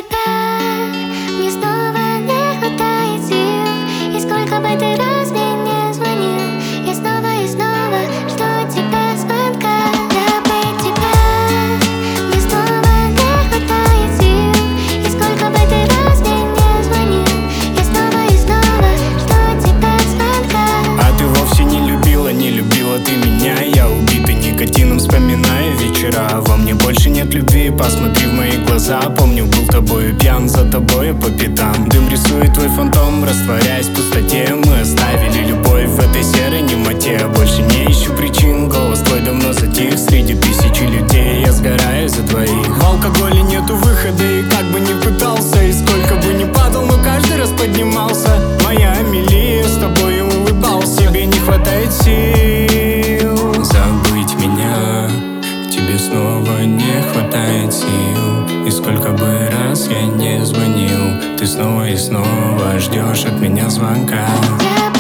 тебя мне снова не хватает сил. И сколько бы ты раз мне не звонил, я снова и снова жду от тебя звонка. Забыть тебя мне снова не хватает сил. И сколько бы ты раз мне не звонил, я снова и снова жду от тебя звонка. А ты вовсе не любила ты меня. Я убитый никотином вспоминаю вечера. Во мне больше нет любви, посмотри в мои глаза. Помню, был тобою пьян, за тобою по пятам. Дым рисует твой фантом, растворяясь в пустоте. Мы оставили любовь в этой серой немоте. Больше не ищу причин, голос твой давно затих. Среди тысячи людей я сгораю за твоих. В алкоголе нету выхода, и как бы ни пытался, и сколько бы ни падал, но каждый раз поднимался. Моя Амелия, с тобой улыбался. Тебе не хватает сил забыть меня, тебе снова не хватает сил. И сколько бы раз я не звонил, ты снова и снова ждешь от меня звонка.